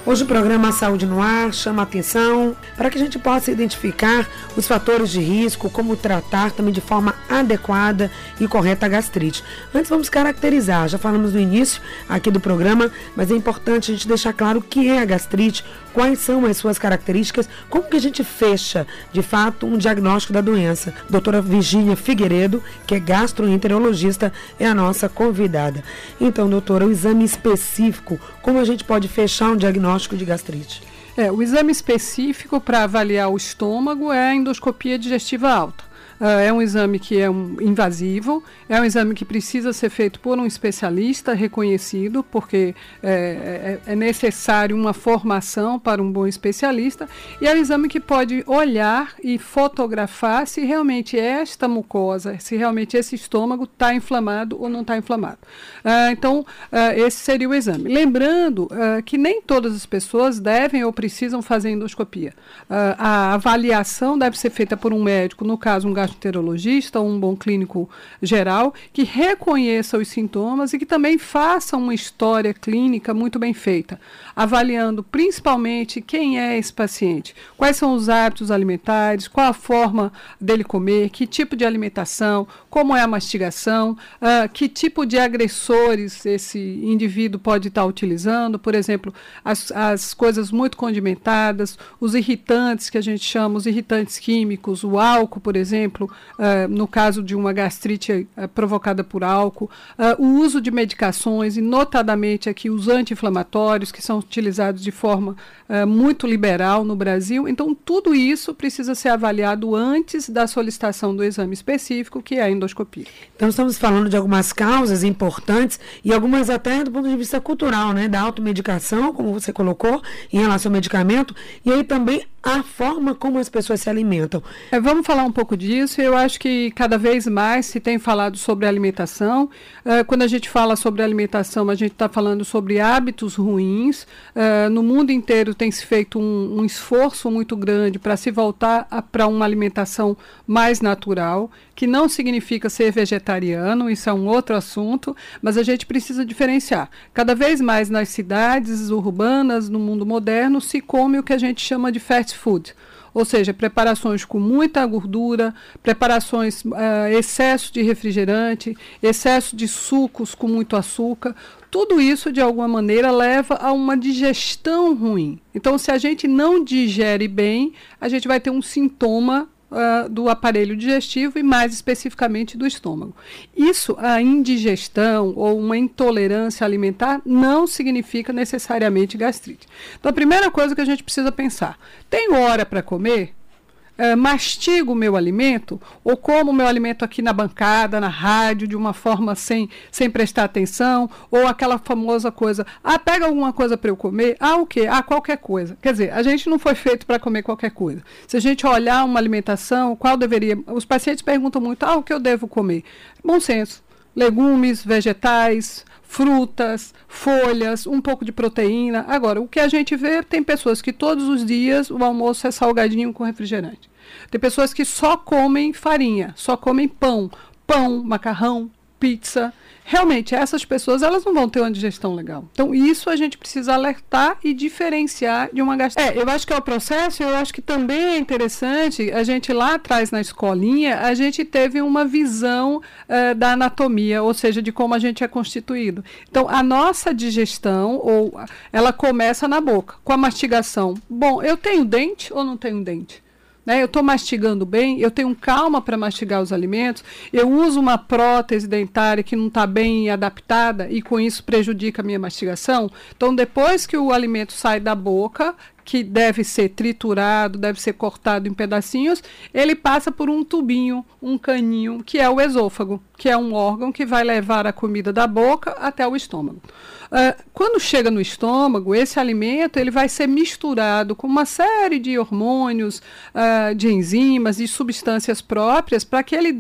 Hoje o programa Saúde no Ar chama a atenção para que a gente possa identificar os fatores de risco, como tratar também de forma adequada e correta a gastrite. Antes vamos caracterizar, já falamos no início aqui do programa, mas é importante a gente deixar claro o que é a gastrite, quais são as suas características, como que a gente fecha, de fato, um diagnóstico da doença. Doutora Virgínia Figueiredo, que é gastroenterologista, é a nossa convidada. Então, doutora, o exame específico, como a gente pode fechar um diagnóstico de gastrite? O exame específico para avaliar o estômago é a endoscopia digestiva alta. É um exame que é invasivo, é um exame que precisa ser feito por um especialista reconhecido, porque é necessário uma formação para um bom especialista, e é um exame que pode olhar e fotografar se realmente esta mucosa, se realmente esse estômago está inflamado ou não está inflamado. Então, esse seria o exame. Lembrando que nem todas as pessoas devem ou precisam fazer endoscopia. A avaliação deve ser feita por um médico, no caso um gastroenterologista ou um bom clínico geral, que reconheça os sintomas e que também faça uma história clínica muito bem feita, avaliando principalmente quem é esse paciente, quais são os hábitos alimentares, qual a forma dele comer, que tipo de alimentação, como é a mastigação, que tipo de agressores esse indivíduo pode estar utilizando, por exemplo, as coisas muito condimentadas, os irritantes que a gente chama, os irritantes químicos, o álcool, por exemplo, no caso de uma gastrite provocada por álcool, o uso de medicações, e notadamente aqui os anti-inflamatórios, que são utilizados de forma muito liberal no Brasil. Então, tudo isso precisa ser avaliado antes da solicitação do exame específico, que é a endoscopia. Então, estamos falando de algumas causas importantes e algumas até do ponto de vista cultural, né? Da automedicação, como você colocou, em relação ao medicamento, e aí também a forma como as pessoas se alimentam. Vamos falar um pouco disso. Eu acho que cada vez mais se tem falado sobre alimentação. Quando a gente fala sobre alimentação, a gente está falando sobre hábitos ruins. No mundo inteiro tem se feito um esforço muito grande para se voltar para uma alimentação mais natural, que não significa ser vegetariano, isso é um outro assunto, mas a gente precisa diferenciar. Cada vez mais nas cidades urbanas, no mundo moderno, se come o que a gente chama de fast food, ou seja, preparações com muita gordura, preparações, excesso de refrigerante, excesso de sucos com muito açúcar. Tudo isso, de alguma maneira, leva a uma digestão ruim. Então, se a gente não digere bem, a gente vai ter um sintoma do aparelho digestivo e, mais especificamente, do estômago. Isso, a indigestão ou uma intolerância alimentar, não significa necessariamente gastrite. Então, a primeira coisa que a gente precisa pensar: tenho hora para comer? Mastigo o meu alimento, ou como o meu alimento aqui na bancada, na rádio, de uma forma sem prestar atenção, ou aquela famosa coisa, pega alguma coisa para eu comer, o quê? Qualquer coisa. Quer dizer, a gente não foi feito para comer qualquer coisa. Se a gente olhar uma alimentação, qual deveria... Os pacientes perguntam muito, o que eu devo comer? Bom senso, legumes, vegetais, frutas, folhas, um pouco de proteína. Agora, o que a gente vê, tem pessoas que todos os dias o almoço é salgadinho com refrigerante. Tem pessoas que só comem farinha, só comem pão, macarrão, pizza. Realmente, essas pessoas, elas não vão ter uma digestão legal. Então, isso a gente precisa alertar e diferenciar de uma gastrite. Eu acho que é o processo. Eu acho que também é interessante, a gente lá atrás na escolinha, a gente teve uma visão da anatomia, ou seja, de como a gente é constituído. Então, a nossa digestão, ela começa na boca, com a mastigação. Bom, eu tenho dente ou não tenho dente? Eu estou mastigando bem, eu tenho calma para mastigar os alimentos, eu uso uma prótese dentária que não está bem adaptada e com isso prejudica a minha mastigação. Então, depois que o alimento sai da boca, que deve ser triturado, deve ser cortado em pedacinhos, ele passa por um tubinho, um caninho, que é o esôfago, que é um órgão que vai levar a comida da boca até o estômago. Quando chega no estômago, esse alimento ele vai ser misturado com uma série de hormônios, de enzimas e substâncias próprias para que ele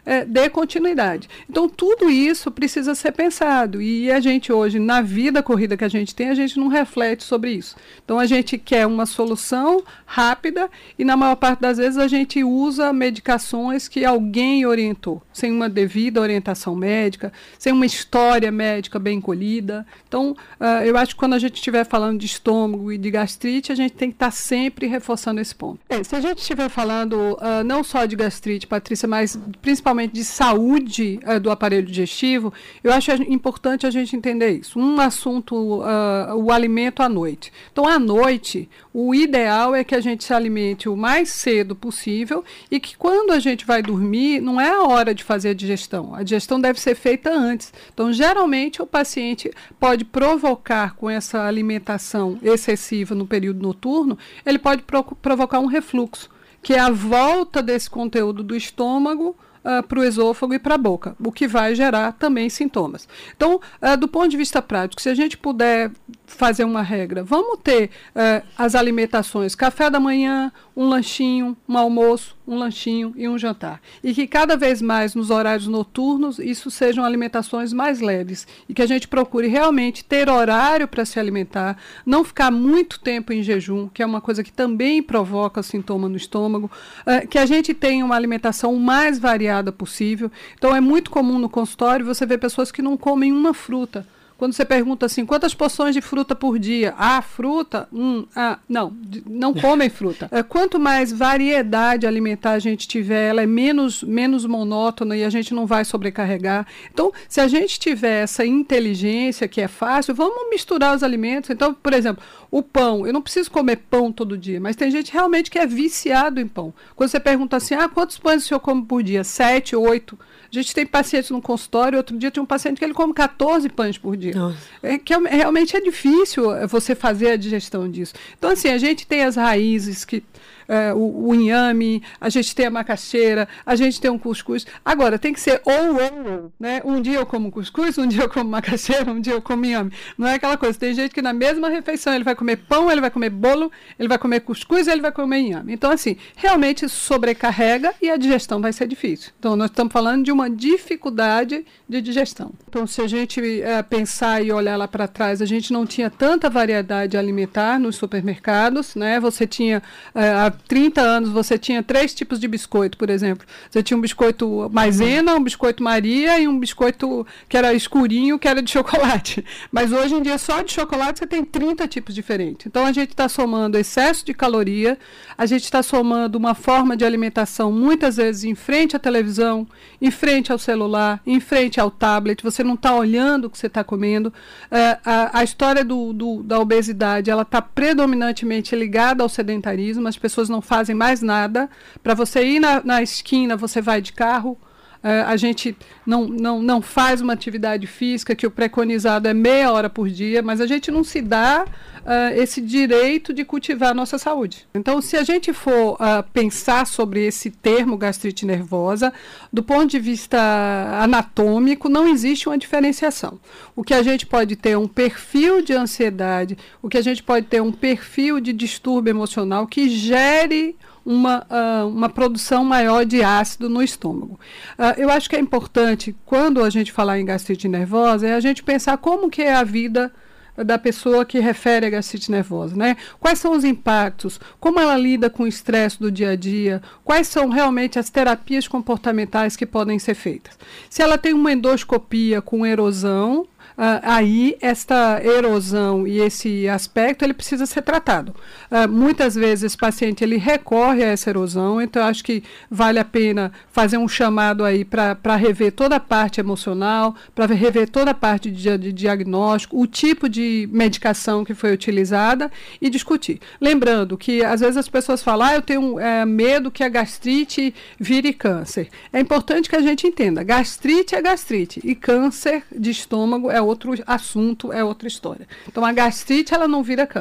dê continuidade. Então, tudo isso precisa ser pensado. E a gente hoje, na vida corrida que a gente tem, a gente não reflete sobre isso. Então, a gente quer uma solução rápida e, na maior parte das vezes, a gente usa medicações que alguém orientou, sem uma devida orientação médica, sem uma história médica bem colhida. Então, eu acho que quando a gente estiver falando de estômago e de gastrite, a gente tem que estar sempre reforçando esse ponto. Se a gente estiver falando não só de gastrite, Patrícia, mas principalmente de saúde do aparelho digestivo, eu acho importante a gente entender isso. Um assunto, o alimento à noite. Então, à noite, o ideal é que a gente se alimente o mais cedo possível e que quando a gente vai dormir, não é a hora de fazer a digestão. A digestão deve ser feita antes. Então, geralmente, o paciente pode provocar, com essa alimentação excessiva no período noturno, ele pode provocar um refluxo, que é a volta desse conteúdo do estômago para o esôfago e para a boca, o que vai gerar também sintomas. Então, do ponto de vista prático, se a gente puder fazer uma regra, vamos ter as alimentações, café da manhã, um lanchinho, um almoço, um lanchinho e um jantar. E que cada vez mais nos horários noturnos isso sejam alimentações mais leves e que a gente procure realmente ter horário para se alimentar, não ficar muito tempo em jejum, que é uma coisa que também provoca sintoma no estômago, que a gente tenha uma alimentação mais variada possível. Então é muito comum no consultório você ver pessoas que não comem uma fruta. Quando você pergunta assim, quantas porções de fruta por dia? Fruta? Não comem fruta. Quanto mais variedade alimentar a gente tiver, ela é menos monótona e a gente não vai sobrecarregar. Então, se a gente tiver essa inteligência, que é fácil, vamos misturar os alimentos. Então, por exemplo, o pão. Eu não preciso comer pão todo dia, mas tem gente realmente que é viciado em pão. Quando você pergunta assim, quantos pães o senhor come por dia? 7, 8. A gente tem pacientes no consultório, outro dia tinha um paciente que ele come 14 pães por dia. Realmente é difícil você fazer a digestão disso. Então, assim, a gente tem as raízes, o inhame, a gente tem a macaxeira, a gente tem um cuscuz. Agora, tem que ser ou, né? Um dia eu como cuscuz, um dia eu como macaxeira, um dia eu como inhame. Não é aquela coisa. Tem gente que na mesma refeição ele vai comer pão, ele vai comer bolo, ele vai comer cuscuz, ele vai comer inhame. Então, assim, realmente isso sobrecarrega e a digestão vai ser difícil. Então, nós estamos falando de uma dificuldade de digestão. Então, se a gente pensar e olhar lá para trás, a gente não tinha tanta variedade alimentar nos supermercados, né? Você tinha, há 30 anos, você tinha 3 tipos de biscoito, por exemplo. Você tinha um biscoito maisena, um biscoito Maria e um biscoito que era escurinho, que era de chocolate. Mas hoje em dia, só de chocolate, você tem 30 tipos diferentes. Então, a gente está somando excesso de caloria, a gente está somando uma forma de alimentação, muitas vezes, em frente à televisão, em frente ao celular, em frente ao tablet, você não está olhando o que você está comendo. A história da obesidade, ela está predominantemente ligada ao sedentarismo, as pessoas não fazem mais nada. Para você ir na esquina, você vai de carro. A gente não faz uma atividade física, que o preconizado é meia hora por dia, mas a gente não se dá esse direito de cultivar a nossa saúde. Então, se a gente for pensar sobre esse termo gastrite nervosa, do ponto de vista anatômico, não existe uma diferenciação. O que a gente pode ter é um perfil de ansiedade, o que a gente pode ter é um perfil de distúrbio emocional que gere uma produção maior de ácido no estômago. Eu acho que é importante, quando a gente falar em gastrite nervosa, é a gente pensar como que é a vida da pessoa que refere a gastrite nervosa, né? Quais são os impactos, como ela lida com o estresse do dia a dia, quais são realmente as terapias comportamentais que podem ser feitas. Se ela tem uma endoscopia com erosão, aí esta erosão e esse aspecto ele precisa ser tratado. Muitas vezes esse paciente ele recorre a essa erosão, então eu acho que vale a pena fazer um chamado aí para rever toda a parte emocional, para rever toda a parte de diagnóstico, o tipo de medicação que foi utilizada e discutir. Lembrando que às vezes as pessoas falam, eu tenho medo que a gastrite vire câncer. É importante que a gente entenda, gastrite é gastrite e câncer de estômago é outro assunto, é outra história. Então, a gastrite, ela não vira câncer,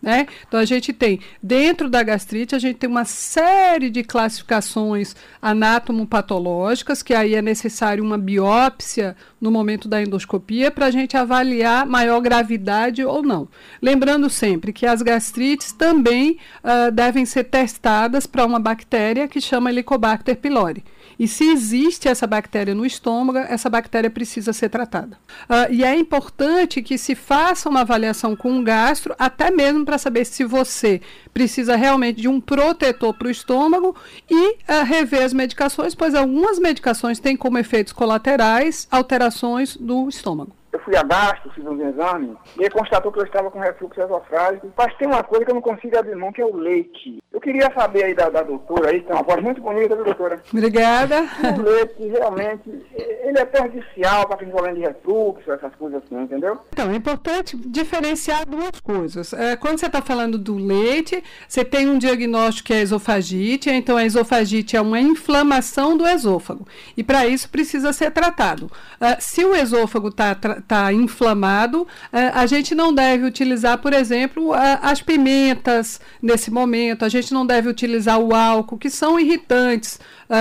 né? Então, a gente tem, dentro da gastrite, a gente tem uma série de classificações anatomopatológicas, que aí é necessário uma biópsia no momento da endoscopia para a gente avaliar maior gravidade ou não. Lembrando sempre que as gastrites também devem ser testadas para uma bactéria que chama Helicobacter pylori. E se existe essa bactéria no estômago, essa bactéria precisa ser tratada. E é importante que se faça uma avaliação com o gastro, até mesmo para saber se você precisa realmente de um protetor para o estômago e rever as medicações, pois algumas medicações têm como efeitos colaterais alterações do estômago. Eu fui a gastro, fiz um exame, e ele constatou que eu estava com refluxo esofágico. Mas tem uma coisa que eu não consigo abrir mão, que é o leite. Eu queria saber aí da doutora, aí tem uma voz muito bonita, viu, doutora? Obrigada. O leite, realmente, ele é perjudicial para quem está falando de refluxo, essas coisas assim, entendeu? Então, é importante diferenciar duas coisas. Quando você está falando do leite, você tem um diagnóstico que é esofagite, então a esofagite é uma inflamação do esôfago. E para isso precisa ser tratado. Se o esôfago está inflamado, a gente não deve utilizar, por exemplo, as pimentas nesse momento, a gente não deve utilizar o álcool, que são irritantes,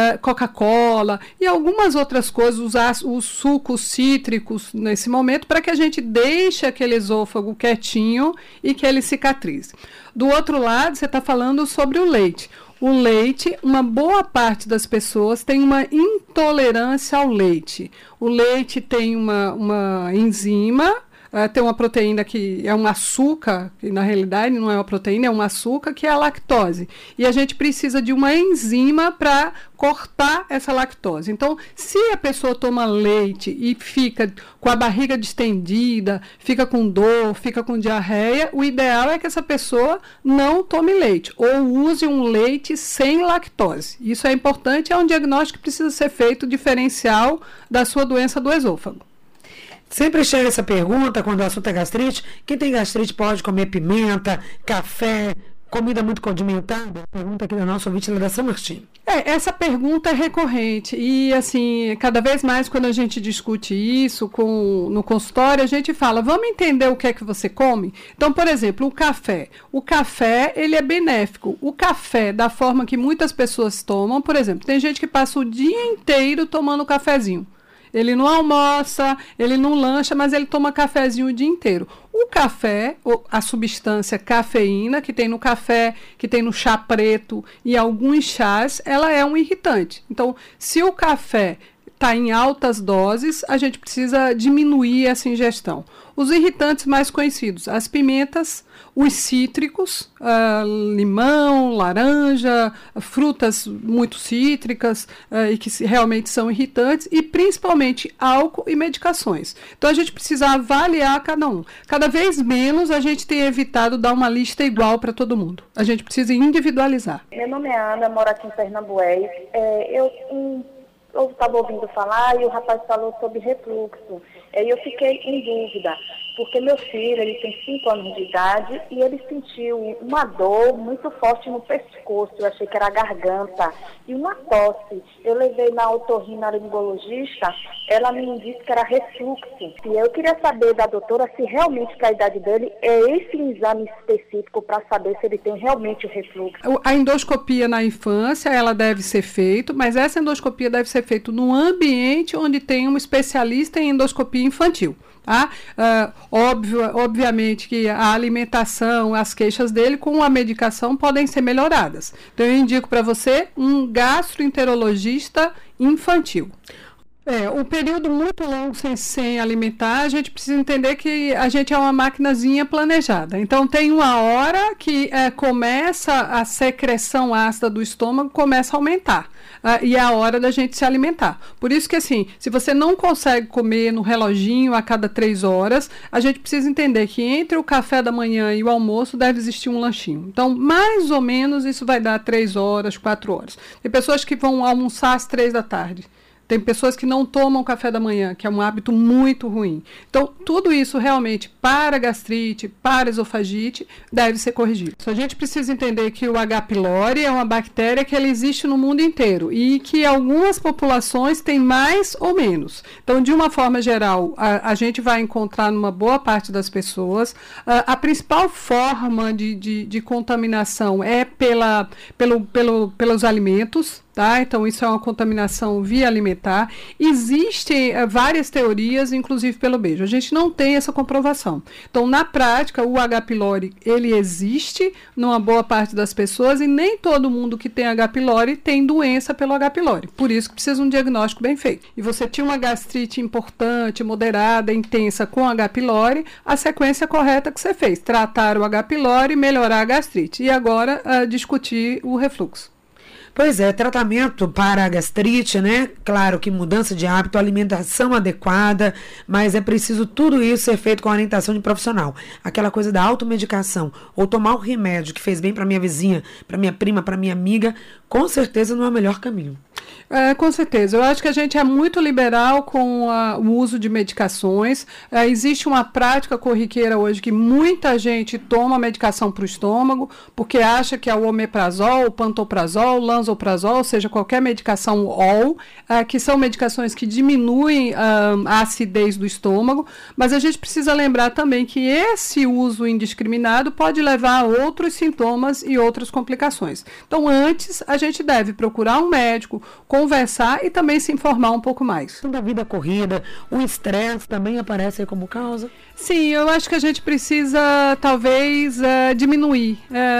Coca-Cola e algumas outras coisas, usar os sucos cítricos nesse momento para que a gente deixe aquele esôfago quietinho e que ele cicatrize. Do outro lado, você está falando sobre o leite. O leite, uma boa parte das pessoas tem uma intolerância ao leite. O leite tem uma enzima, tem uma proteína que é um açúcar, que na realidade não é uma proteína, é um açúcar, que é a lactose. E a gente precisa de uma enzima para cortar essa lactose. Então, se a pessoa toma leite e fica com a barriga distendida, fica com dor, fica com diarreia, o ideal é que essa pessoa não tome leite ou use um leite sem lactose. Isso é importante, é um diagnóstico que precisa ser feito diferencial da sua doença do esôfago. Sempre chega essa pergunta quando o assunto é gastrite. Quem tem gastrite pode comer pimenta, café, comida muito condimentada? Pergunta aqui da nossa ouvinte, da São Martinho. Essa pergunta é recorrente e, assim, cada vez mais quando a gente discute isso no consultório, a gente fala, vamos entender o que é que você come? Então, por exemplo, o café. O café, ele é benéfico. O café, da forma que muitas pessoas tomam, por exemplo, tem gente que passa o dia inteiro tomando cafezinho. Ele não almoça, ele não lancha, mas ele toma cafezinho o dia inteiro. O café, a substância cafeína, que tem no café, que tem no chá preto e alguns chás, ela é um irritante. Então, se o café está em altas doses, a gente precisa diminuir essa ingestão. Os irritantes mais conhecidos, as pimentas, os cítricos, limão, laranja, frutas muito cítricas e que realmente são irritantes, e principalmente álcool e medicações. Então a gente precisa avaliar cada um. Cada vez menos a gente tem evitado dar uma lista igual para todo mundo. A gente precisa individualizar. Meu nome é Ana, moro aqui em Pernambués. Eu estava ouvindo falar e o rapaz falou sobre refluxo. E eu fiquei em dúvida, porque meu filho, ele tem 5 anos de idade e ele sentiu uma dor muito forte no pescoço, eu achei que era a garganta, e uma tosse. Eu levei na otorrinolaringologista, ela me disse que era refluxo. E eu queria saber da doutora se realmente, para a idade dele, é esse exame específico para saber se ele tem realmente o refluxo. A endoscopia na infância, ela deve ser feita, mas essa endoscopia deve ser feita num ambiente onde tem um especialista em endoscopia infantil. Tá? Obviamente que a alimentação, as queixas dele com a medicação podem ser melhoradas. Então eu indico para você um gastroenterologista infantil. Um período muito longo sem alimentar, a gente precisa entender que a gente é uma maquinazinha planejada. Então, tem uma hora que começa a secreção ácida do estômago, começa a aumentar. E é a hora da gente se alimentar. Por isso que, assim, se você não consegue comer no reloginho a cada 3 horas, a gente precisa entender que entre o café da manhã e o almoço deve existir um lanchinho. Então, mais ou menos, isso vai dar 3 horas, 4 horas. Tem pessoas que vão almoçar às 3 da tarde. tem pessoas que não tomam café da manhã, que é um hábito muito ruim. Então, tudo isso realmente para gastrite, para esofagite, deve ser corrigido. A gente precisa entender que o H. pylori é uma bactéria que ela existe no mundo inteiro e que algumas populações têm mais ou menos. Então, de uma forma geral, a gente vai encontrar numa boa parte das pessoas. A principal forma de contaminação é pelos alimentos. Tá? Então, isso é uma contaminação via alimentar. Existem várias teorias, inclusive pelo beijo. A gente não tem essa comprovação. Então, na prática, o H. pylori, ele existe numa boa parte das pessoas e nem todo mundo que tem H. pylori tem doença pelo H. pylori. Por isso que precisa de um diagnóstico bem feito. E você tinha uma gastrite importante, moderada, intensa com H. pylori, a sequência correta que você fez, tratar o H. pylori, melhorar a gastrite. E agora, discutir o refluxo. Pois é, tratamento para a gastrite, né? Claro que mudança de hábito, alimentação adequada, mas é preciso tudo isso ser feito com a orientação de profissional. Aquela coisa da automedicação, ou tomar um remédio que fez bem para minha vizinha, para minha prima, para minha amiga, com certeza não é o melhor caminho. Com certeza. Eu acho que a gente é muito liberal com o uso de medicações. Existe uma prática corriqueira hoje que muita gente toma medicação para o estômago porque acha que é o omeprazol, o pantoprazol, o lansoprazol, ou seja, qualquer medicação OL, que são medicações que diminuem a acidez do estômago, mas a gente precisa lembrar também que esse uso indiscriminado pode levar a outros sintomas e outras complicações. Então, antes, a gente deve procurar um médico, conversar e também se informar um pouco mais. Da vida corrida, o estresse também aparece aí como causa? Sim, eu acho que a gente precisa, talvez, diminuir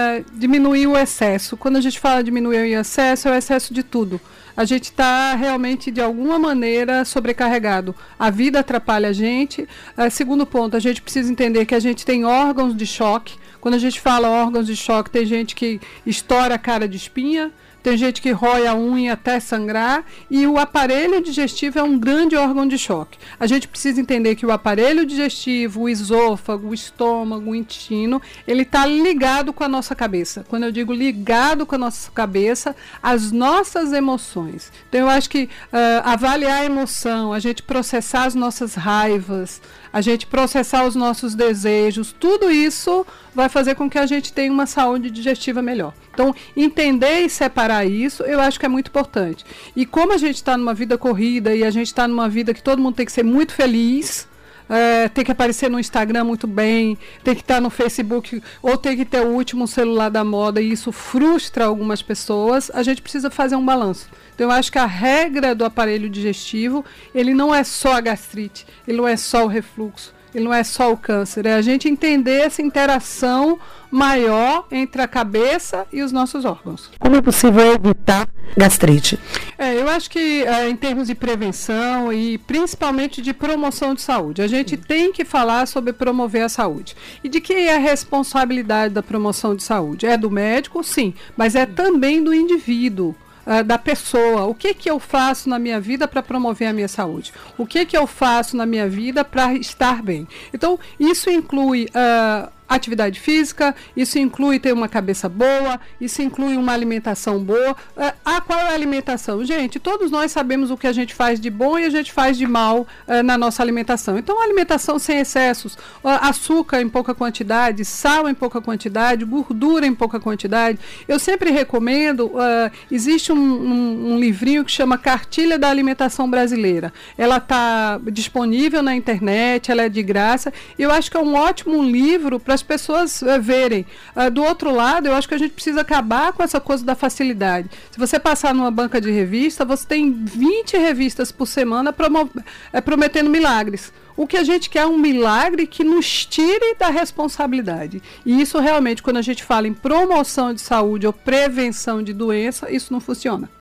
o excesso. Quando a gente fala diminuir o excesso, é o excesso de tudo. A gente está realmente, de alguma maneira, sobrecarregado. A vida atrapalha a gente. Segundo ponto, a gente precisa entender que a gente tem órgãos de choque. Quando a gente fala órgãos de choque, tem gente que estoura a cara de espinha, tem gente que rói a unha até sangrar, e o aparelho digestivo é um grande órgão de choque. A gente precisa entender que o aparelho digestivo, o esôfago, o estômago, o intestino, ele está ligado com a nossa cabeça. Quando eu digo ligado com a nossa cabeça, as nossas emoções. Então eu acho que avaliar a emoção, a gente processar as nossas raivas, a gente processar os nossos desejos, tudo isso vai fazer com que a gente tenha uma saúde digestiva melhor. Então, entender e separar isso, eu acho que é muito importante. E como a gente está numa vida corrida e a gente está numa vida que todo mundo tem que ser muito feliz, tem que aparecer no Instagram muito bem, tem que estar no Facebook, ou tem que ter o último celular da moda, e isso frustra algumas pessoas, a gente precisa fazer um balanço. Então, eu acho que a regra do aparelho digestivo, ele não é só a gastrite, ele não é só o refluxo, ele não é só o câncer, é a gente entender essa interação maior entre a cabeça e os nossos órgãos. Como é possível evitar gastrite? Eu acho que em termos de prevenção e principalmente de promoção de saúde, a gente tem que falar sobre promover a saúde. E de quem é a responsabilidade da promoção de saúde? É do médico? Sim, mas é também do indivíduo. Da pessoa, o que eu faço na minha vida para promover a minha saúde, o que eu faço na minha vida para estar bem. Então, isso inclui atividade física, isso inclui ter uma cabeça boa, isso inclui uma alimentação boa. Qual é a alimentação? Gente, todos nós sabemos o que a gente faz de bom e a gente faz de mal na nossa alimentação. Então, a alimentação sem excessos, açúcar em pouca quantidade, sal em pouca quantidade, gordura em pouca quantidade. Eu sempre recomendo, existe um livrinho que chama Cartilha da Alimentação Brasileira. Ela está disponível na internet, ela é de graça, e eu acho que é um ótimo livro para as pessoas verem. Do outro lado, eu acho que a gente precisa acabar com essa coisa da facilidade. Se você passar numa banca de revista, você tem 20 revistas por semana prometendo milagres. O que a gente quer é um milagre que nos tire da responsabilidade. E isso realmente, quando a gente fala em promoção de saúde ou prevenção de doença, isso não funciona.